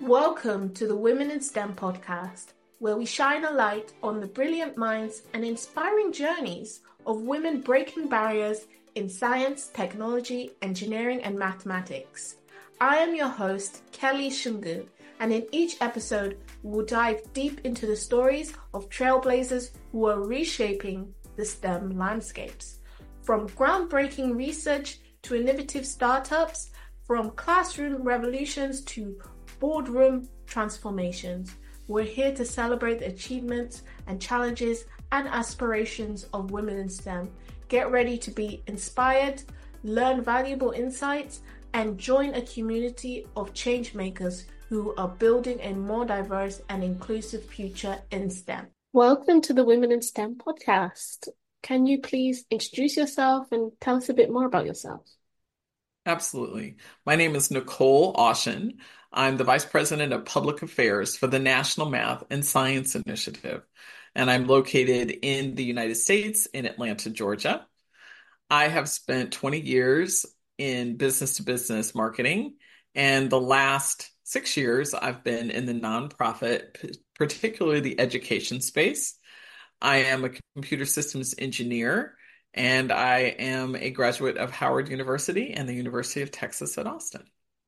Welcome to the Women in STEM podcast, where we shine a light on the brilliant minds and inspiring journeys of women breaking barriers in science, technology, engineering, and mathematics. I am your host, Kelly Shungu, and in each episode, we'll dive deep into the stories of trailblazers who are reshaping the STEM landscapes. From groundbreaking research to innovative startups, from classroom revolutions to boardroom transformations, we're here to celebrate the achievements and challenges and aspirations of women in STEM. Get ready to be inspired, learn valuable insights, and join a community of change makers who are building a more diverse and inclusive future in STEM. Welcome to the Women in STEM podcast. Can you please introduce yourself and tell us a bit more about yourself? Absolutely. My name is Nicole Aushin. I'm the Vice President of Public Affairs for the National Math and Science Initiative, and I'm located in the United States in Atlanta, Georgia. I have spent 20 years in business-to-business marketing, and the last 6 years I've been in the nonprofit, particularly the education space. I am a computer systems engineer, and I am a graduate of Howard University and the University of Texas at Austin.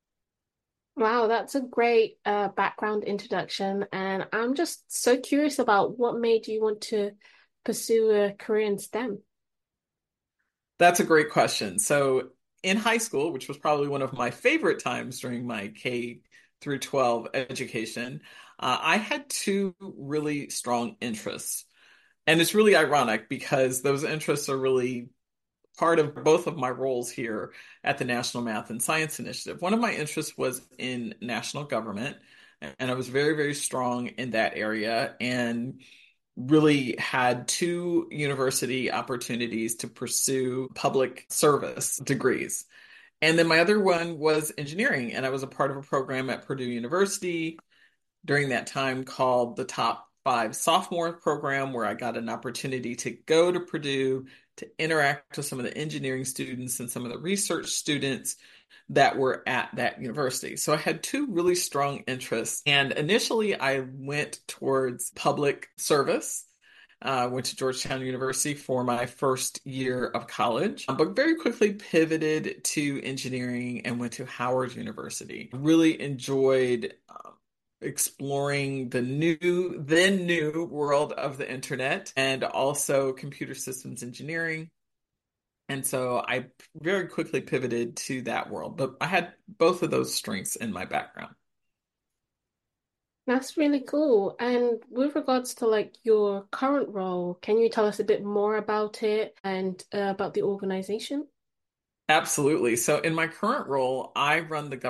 Wow, that's a great background introduction. And I'm just so curious about what made you want to pursue a career in STEM. That's a great question. So, in high school, which was probably one of my favorite times during my K through 12 education, I had two really strong interests. And it's really ironic because those interests are really part of both of my roles here at the National Math and Science Initiative. One of my interests was in national government, and I was very, very strong in that area and really had two university opportunities to pursue public service degrees. And then my other one was engineering, and I was a part of a program at Purdue University during that time called the Top Five Sophomore Program, where I got an opportunity to go to Purdue to interact with some of the engineering students and some of the research students that were at that university. So I had two really strong interests. And initially, I went towards public service. Went to Georgetown University for my first year of college, but very quickly pivoted to engineering and went to Howard University. Really enjoyed exploring the then new world of the internet and also computer systems engineering. And so I very quickly pivoted to that world, but I had both of those strengths in my background. That's really cool. And with regards to like your current role, can you tell us a bit more about it and about the organization? Absolutely. So in my current role, I run the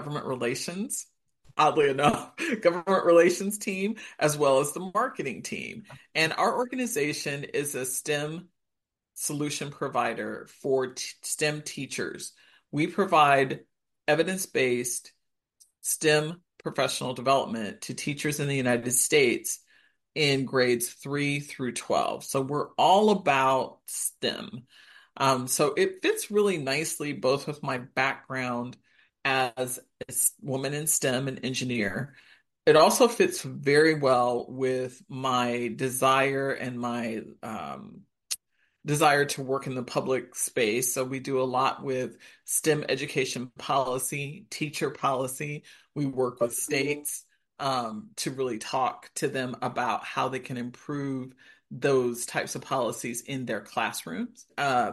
oddly enough, government relations team, as well as the marketing team. And our organization is a STEM solution provider for STEM teachers. We provide evidence-based STEM professional development to teachers in the United States in grades 3 through 12. So we're all about STEM. So it fits really nicely both with my background as a woman in STEM and engineer. It also fits very well with my desire and my desire to work in the public space. So we do a lot with STEM education policy, teacher policy. We work with states to really talk to them about how they can improve those types of policies in their classrooms.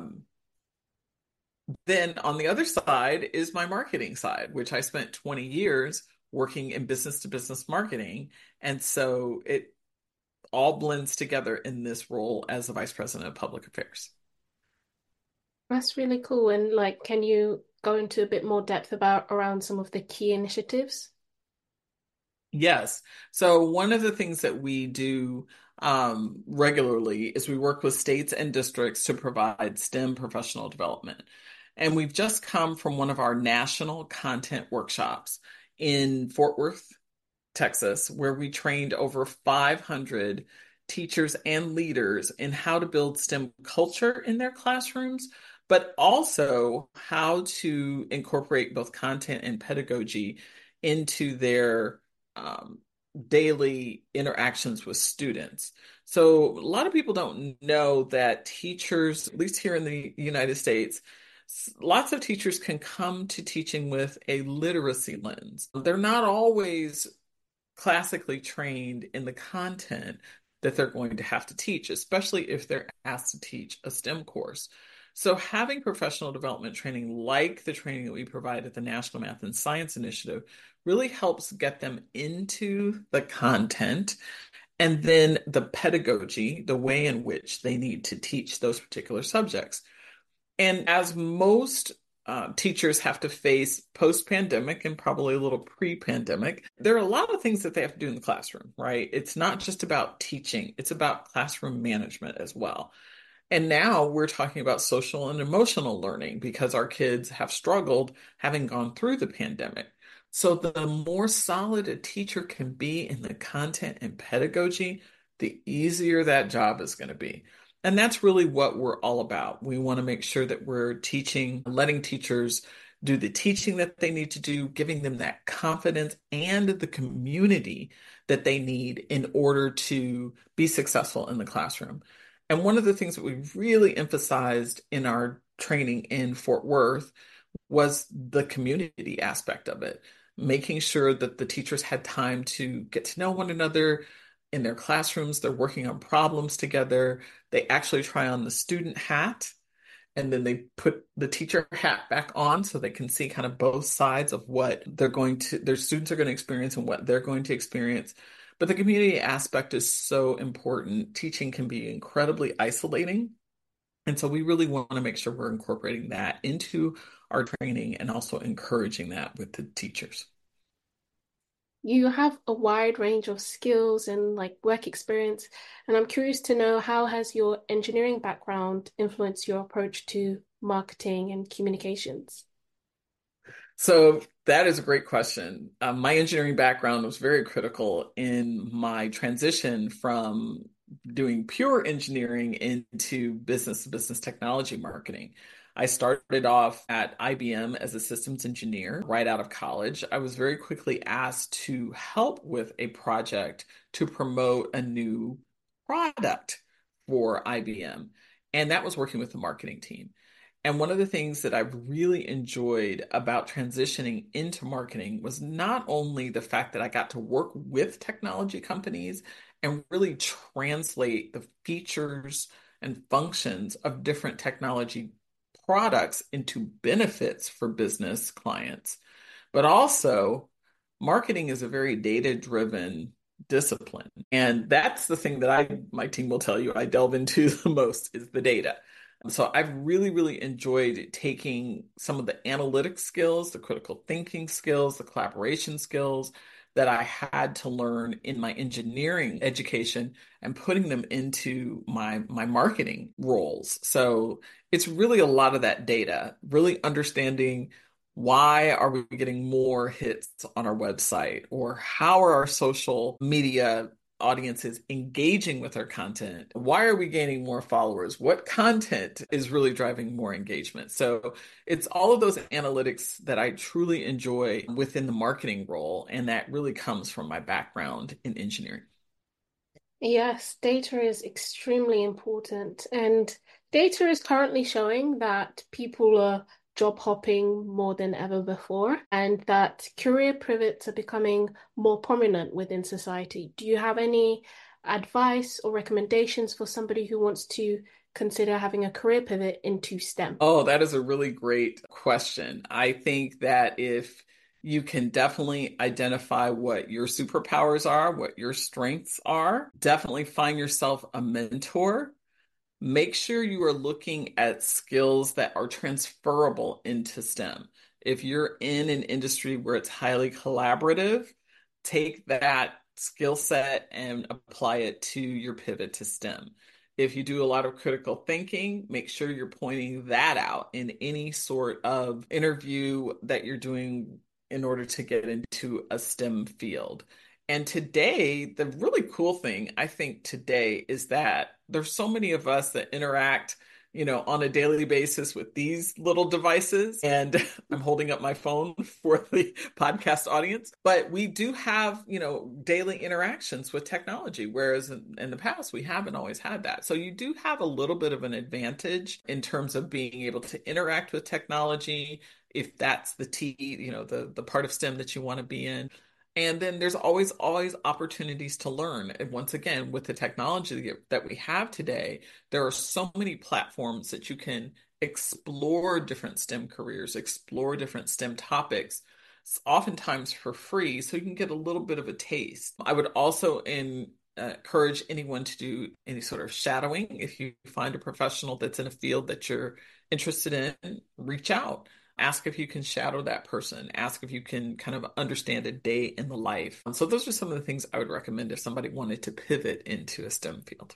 Then on the other side is my marketing side, which I spent 20 years working in business to business marketing. And so it all blends together in this role as the Vice President of Public Affairs. That's really cool. And like, can you go into a bit more depth about around some of the key initiatives? Yes. So one of the things that we do regularly is we work with states and districts to provide STEM professional development. And we've just come from one of our national content workshops in Fort Worth, Texas, where we trained over 500 teachers and leaders in how to build STEM culture in their classrooms, but also how to incorporate both content and pedagogy into their um, daily interactions with students. So a lot of people don't know that teachers, at least here in the United States, lots of teachers can come to teaching with a literacy lens. They're not always classically trained in the content that they're going to have to teach, especially if they're asked to teach a STEM course. So, having professional development training like the training that we provide at the National Math and Science Initiative really helps get them into the content and then the pedagogy, the way in which they need to teach those particular subjects. And as most teachers have to face post-pandemic and probably a little pre-pandemic, there are a lot of things that they have to do in the classroom, right? It's not just about teaching, it's about classroom management as well. And now we're talking about social and emotional learning because our kids have struggled having gone through the pandemic. So the more solid a teacher can be in the content and pedagogy, the easier that job is going to be. And that's really what we're all about. We want to make sure that we're teaching, letting teachers do the teaching that they need to do, giving them that confidence and the community that they need in order to be successful in the classroom. And one of the things that we really emphasized in our training in Fort Worth was the community aspect of it, making sure that the teachers had time to get to know one another in their classrooms. They're working on problems together. They actually try on the student hat and then they put the teacher hat back on so they can see kind of both sides of what their students are going to experience and what they're going to experience. But the community aspect is so important. Teaching can be incredibly isolating. And so we really want to make sure we're incorporating that into our training and also encouraging that with the teachers. You have a wide range of skills and like work experience, and I'm curious to know how has your engineering background influenced your approach to marketing and communications? So that is a great question. My engineering background was very critical in my transition from doing pure engineering into business to business technology marketing. I started off at IBM as a systems engineer right out of college. I was very quickly asked to help with a project to promote a new product for IBM, and that was working with the marketing team. And one of the things that I've really enjoyed about transitioning into marketing was not only the fact that I got to work with technology companies and really translate the features and functions of different technology products into benefits for business clients, but also marketing is a very data-driven discipline. And that's the thing that my team will tell you I delve into the most is the data. So I've really, really enjoyed taking some of the analytic skills, the critical thinking skills, the collaboration skills that I had to learn in my engineering education and putting them into my marketing roles. So it's really a lot of that data, really understanding why are we getting more hits on our website or how are our social media audiences engaging with our content? Why are we gaining more followers? What content is really driving more engagement? So it's all of those analytics that I truly enjoy within the marketing role, and that really comes from my background in engineering. Yes, data is extremely important, and data is currently showing that people are job hopping more than ever before, and that career pivots are becoming more prominent within society. Do you have any advice or recommendations for somebody who wants to consider having a career pivot into STEM? Oh, that is a really great question. I think that if you can definitely identify what your superpowers are, what your strengths are, definitely find yourself a mentor. Make sure you are looking at skills that are transferable into STEM. If you're in an industry where it's highly collaborative, take that skill set and apply it to your pivot to STEM. If you do a lot of critical thinking, make sure you're pointing that out in any sort of interview that you're doing in order to get into a STEM field. And today, the really cool thing I think today is that there's so many of us that interact on a daily basis with these little devices. And I'm holding up my phone for the podcast audience. But we do have, daily interactions with technology, whereas in the past, we haven't always had that. So you do have a little bit of an advantage in terms of being able to interact with technology, if that's the the part of STEM that you want to be in. And then there's always opportunities to learn. And once again, with the technology that we have today, there are so many platforms that you can explore different STEM careers, explore different STEM topics, oftentimes for free, so you can get a little bit of a taste. I would also encourage anyone to do any sort of shadowing. If you find a professional that's in a field that you're interested in, reach out. Ask if you can shadow that person. Ask if you can kind of understand a day in the life. So those are some of the things I would recommend if somebody wanted to pivot into a STEM field.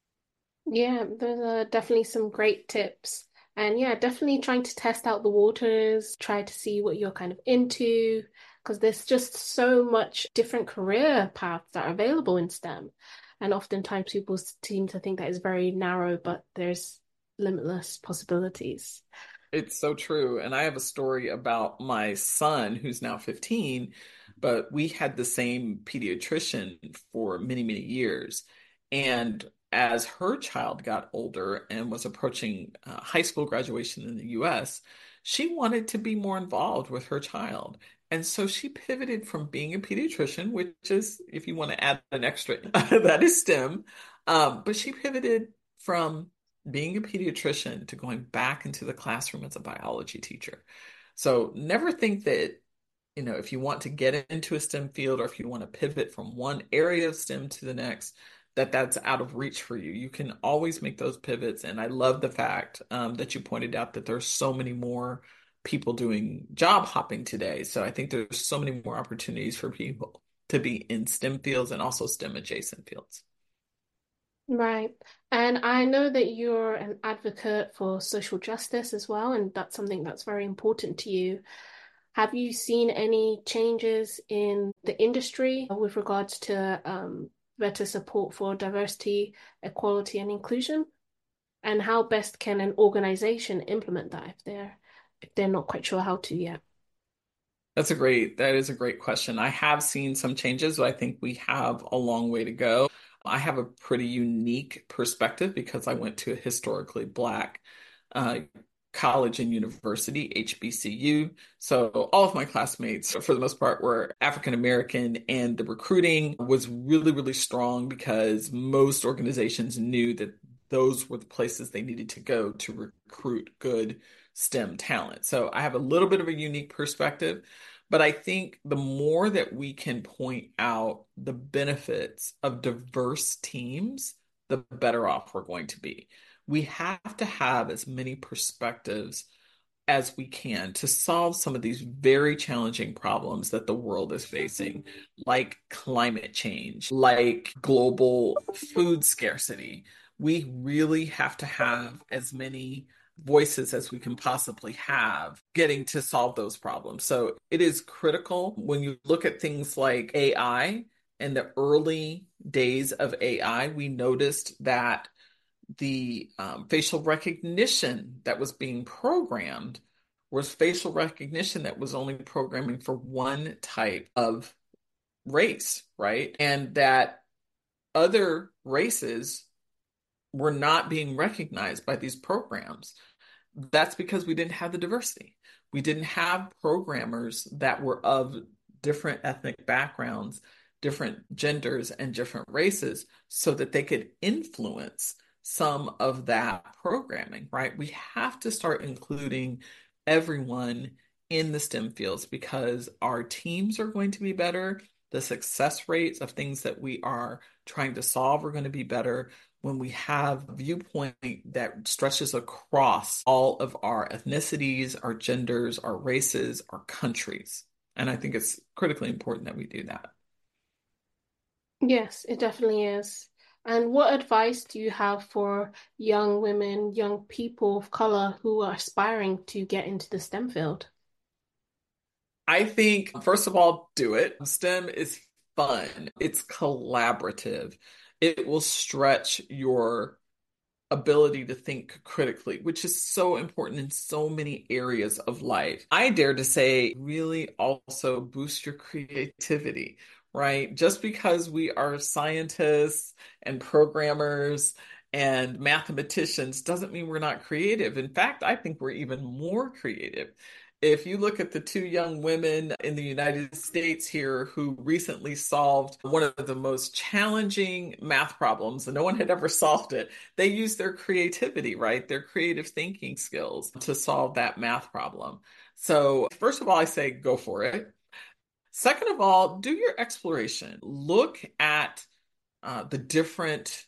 Yeah, those are definitely some great tips. And yeah, definitely trying to test out the waters, try to see what you're kind of into, because there's just so much different career paths that are available in STEM. And oftentimes people seem to think that it's very narrow, but there's limitless possibilities. It's so true. And I have a story about my son who's now 15, but we had the same pediatrician for many, many years. And as her child got older and was approaching high school graduation in the US, she wanted to be more involved with her child. And so she pivoted from being a pediatrician, which is, if you want to add an extra, that is STEM. But she pivoted from being a pediatrician to going back into the classroom as a biology teacher. So never think that, if you want to get into a STEM field or if you want to pivot from one area of STEM to the next, that's out of reach for you. You can always make those pivots. And I love the fact that you pointed out that there's so many more people doing job hopping today. So I think there's so many more opportunities for people to be in STEM fields and also STEM adjacent fields. Right. And I know that you're an advocate for social justice as well, and that's something that's very important to you. Have you seen any changes in the industry with regards to better support for diversity, equality, and inclusion? And how best can an organization implement that if they're not quite sure how to yet? That is a great question. I have seen some changes, but I think we have a long way to go. I have a pretty unique perspective because I went to a historically Black uh, college and university, HBCU. So all of my classmates, for the most part, were African American, and the recruiting was really, really strong because most organizations knew that those were the places they needed to go to recruit good STEM talent. So I have a little bit of a unique perspective. But I think the more that we can point out the benefits of diverse teams, the better off we're going to be. We have to have as many perspectives as we can to solve some of these very challenging problems that the world is facing, like climate change, like global food scarcity. We really have to have as many voices as we can possibly have getting to solve those problems. So it is critical when you look at things like AI. In the early days of AI, we noticed that the facial recognition that was being programmed was facial recognition that was only programming for one type of race, right? And that other races were not being recognized by these programs. That's because we didn't have the diversity. We didn't have programmers that were of different ethnic backgrounds, different genders, and different races so that they could influence some of that programming, right? We have to start including everyone in the STEM fields because our teams are going to be better. The success rates of things that we are trying to solve are going to be better when we have a viewpoint that stretches across all of our ethnicities, our genders, our races, our countries. And I think it's critically important that we do that. Yes, it definitely is. And what advice do you have for young women, young people of color who are aspiring to get into the STEM field? I think, first of all, do it. STEM is fun, it's collaborative, it will stretch your ability to think critically, which is so important in so many areas of life. I dare to say, really also boost your creativity, right? Just because we are scientists and programmers and mathematicians doesn't mean we're not creative. In fact, I think we're even more creative. If you look at the two young women in the United States here who recently solved one of the most challenging math problems, and no one had ever solved it, they used their creativity, right? Their creative thinking skills to solve that math problem. So, first of all, I say go for it. Second of all, do your exploration. Look at the different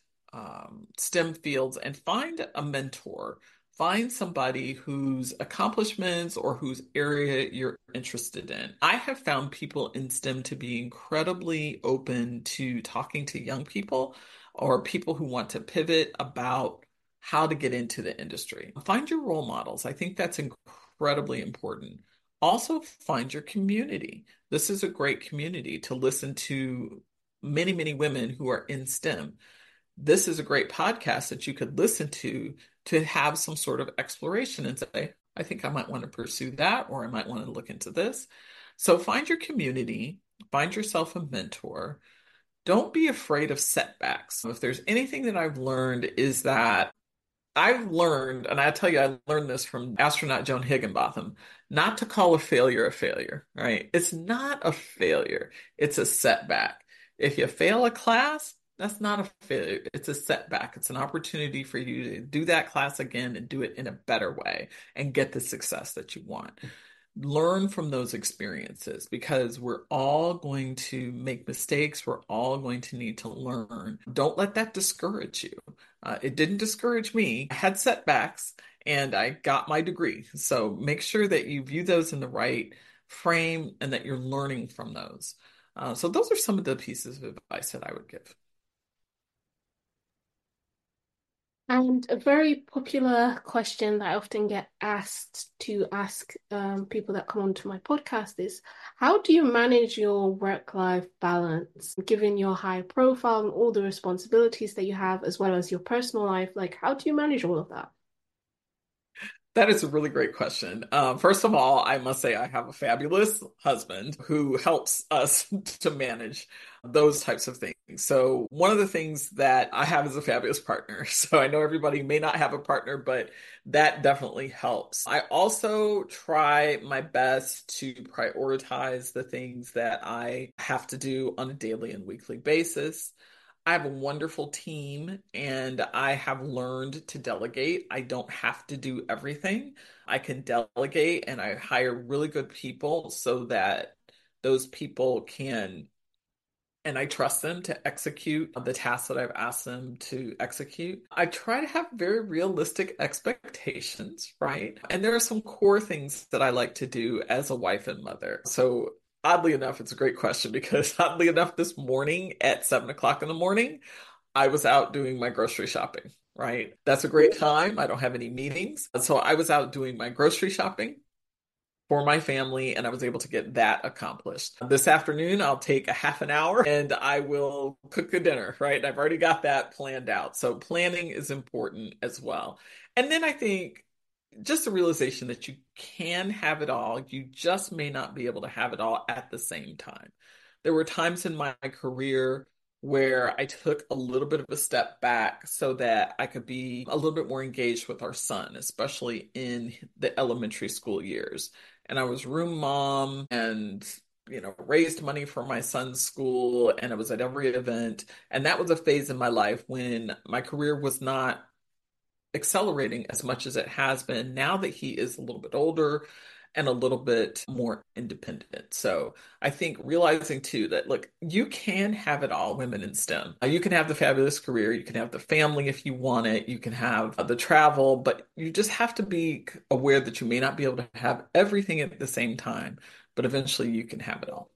STEM fields and find a mentor. Find somebody whose accomplishments or whose area you're interested in. I have found people in STEM to be incredibly open to talking to young people or people who want to pivot about how to get into the industry. Find your role models. I think that's incredibly important. Also, find your community. This is a great community to listen to many, many women who are in STEM. This is a great podcast that you could listen to have some sort of exploration and say, I think I might want to pursue that, or I might want to look into this. So find your community, find yourself a mentor. Don't be afraid of setbacks. If there's anything that I've learned is that I've learned, and I tell you, I learned this from astronaut Joan Higginbotham, not to call a failure, right? It's not a failure, it's a setback. If you fail a class, that's not a failure, it's a setback. It's an opportunity for you to do that class again and do it in a better way and get the success that you want. Learn from those experiences because we're all going to make mistakes. We're all going to need to learn. Don't let that discourage you. It didn't discourage me. I had setbacks and I got my degree. So make sure that you view those in the right frame and that you're learning from those. So those are some of the pieces of advice that I would give. And a very popular question that I often get asked to ask people that come onto my podcast is, how do you manage your work-life balance, given your high profile and all the responsibilities that you have, as well as your personal life? Like, how do you manage all of that? That is a really great question. First of all, I must say I have a fabulous husband who helps us to manage those types of things. So, one of the things that I have is a fabulous partner. So, I know everybody may not have a partner, but that definitely helps. I also try my best to prioritize the things that I have to do on a daily and weekly basis. I have a wonderful team and I have learned to delegate. I don't have to do everything. I can delegate and I hire really good people so that those people can, and I trust them to execute the tasks that I've asked them to execute. I try to have very realistic expectations, right? And there are some core things that I like to do as a wife and mother. So oddly enough, it's a great question because oddly enough, this morning at 7 o'clock in the morning, I was out doing my grocery shopping, right? That's a great time. I don't have any meetings. So I was out doing my grocery shopping for my family, and I was able to get that accomplished. This afternoon, I'll take a half an hour and I will cook a dinner, right? I've already got that planned out. So planning is important as well. And then I think just the realization that you can have it all, you just may not be able to have it all at the same time. There were times in my career where I took a little bit of a step back so that I could be a little bit more engaged with our son, especially in the elementary school years. And I was room mom and raised money for my son's school and I was at every event. And that was a phase in my life when my career was not accelerating as much as it has been now that he is a little bit older and a little bit more independent. So I think realizing too that, look, you can have it all, women in STEM. You can have the fabulous career, you can have the family if you want it, you can have the travel, but you just have to be aware that you may not be able to have everything at the same time, but eventually you can have it all.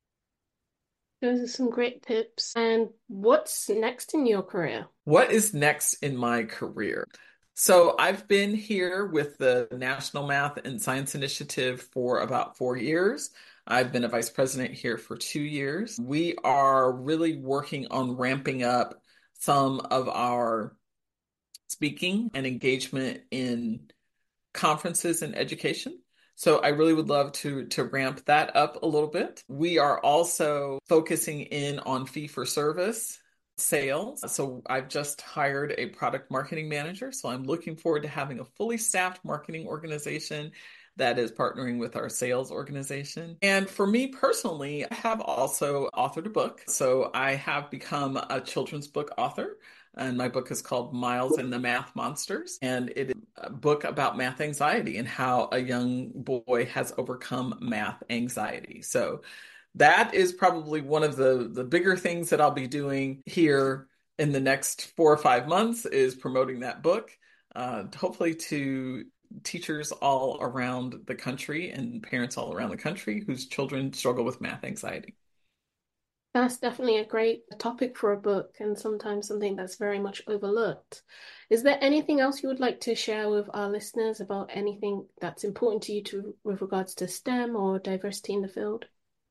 Those are some great tips. And what's next in your career? What is next in my career? So I've been here with the National Math and Science Initiative for about 4 years. I've been a vice president here for 2 years. We are really working on ramping up some of our speaking and engagement in conferences and education. So I really would love to ramp that up a little bit. We are also focusing in on fee for service sales. So I've just hired a product marketing manager. So I'm looking forward to having a fully staffed marketing organization that is partnering with our sales organization. And for me personally, I have also authored a book. So I have become a children's book author. And my book is called Miles and the Math Monsters. And it is a book about math anxiety and how a young boy has overcome math anxiety. So that is probably one of the bigger things that I'll be doing here in the next 4 or 5 months is promoting that book, hopefully to teachers all around the country and parents all around the country whose children struggle with math anxiety. That's definitely a great topic for a book and sometimes something that's very much overlooked. Is there anything else you would like to share with our listeners about anything that's important to you with regards to STEM or diversity in the field?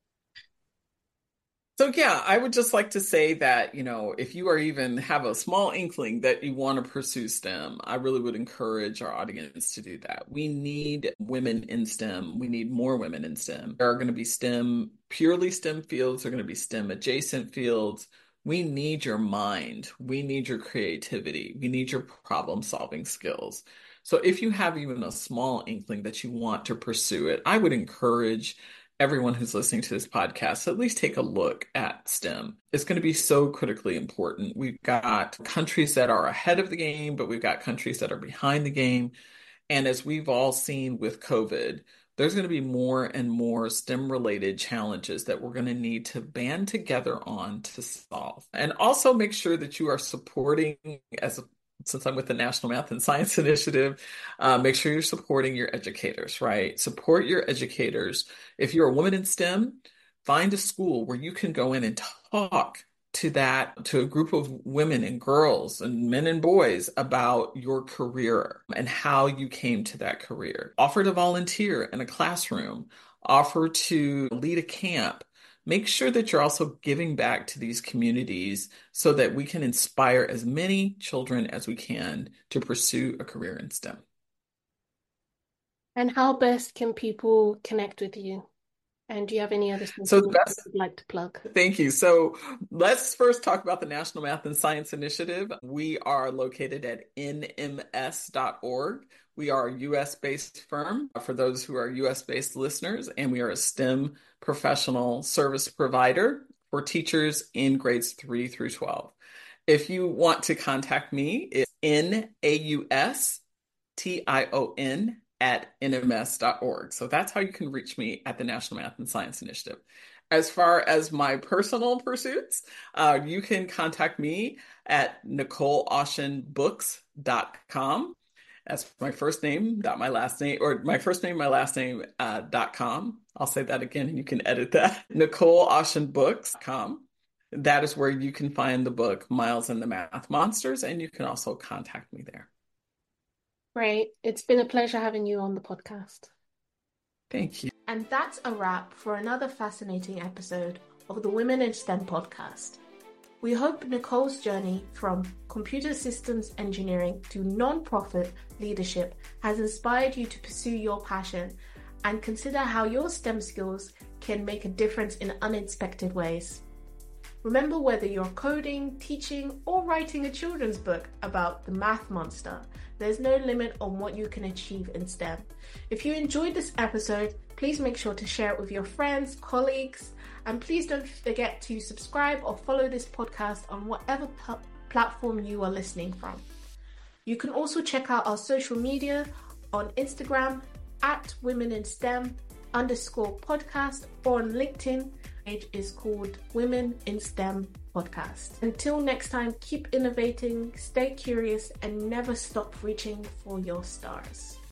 So yeah, I would just like to say that, if you are even have a small inkling that you want to pursue STEM, I really would encourage our audience to do that. We need women in STEM. We need more women in STEM. There are going to be purely STEM fields. There are going to be STEM adjacent fields. We need your mind. We need your creativity. We need your problem solving skills. So if you have even a small inkling that you want to pursue it, I would encourage everyone who's listening to this podcast, at least take a look at STEM. It's going to be so critically important. We've got countries that are ahead of the game, but we've got countries that are behind the game. And as we've all seen with COVID, there's going to be more and more STEM related challenges that we're going to need to band together on to solve. And also make sure that you are supporting, since I'm with the National Math and Science Initiative, make sure you're supporting your educators, right? Support your educators. If you're a woman in STEM, find a school where you can go in and talk to a group of women and girls and men and boys about your career and how you came to that career. Offer to volunteer in a classroom, offer to lead a camp. Make sure that you're also giving back to these communities so that we can inspire as many children as we can to pursue a career in STEM. And how best can people connect with you? And do you have any other So social the media best you'd like to plug? Thank you. So let's first talk about the National Math and Science Initiative. We are located at nms.org. We are a US-based firm for those who are US-based listeners, and we are a STEM professional service provider for teachers in grades 3 through 12. If you want to contact me, it's naustion@nms.org. So that's how you can reach me at the National Math and Science Initiative. As far as my personal pursuits, you can contact me at NicoleAushinBooks.com. That's my first name, dot my last name, or my first name, my last name, .com. I'll say that again and you can edit that. NicoleAushinBooks.com. That is where you can find the book, Miles and the Math Monsters, and you can also contact me there. Great. It's been a pleasure having you on the podcast. Thank you. And that's a wrap for another fascinating episode of the Women in STEM podcast. We hope Nicole's journey from computer systems engineering to non-profit leadership has inspired you to pursue your passion and consider how your STEM skills can make a difference in unexpected ways. Remember, whether you're coding, teaching, or writing a children's book about the math monster, there's no limit on what you can achieve in STEM. If you enjoyed this episode, please make sure to share it with your friends, colleagues, and please don't forget to subscribe or follow this podcast on whatever platform you are listening from. You can also check out our social media on Instagram at @WomenInSTEM_podcast or on LinkedIn. It is called Women in STEM Podcast. Until next time, keep innovating, stay curious, and never stop reaching for your stars.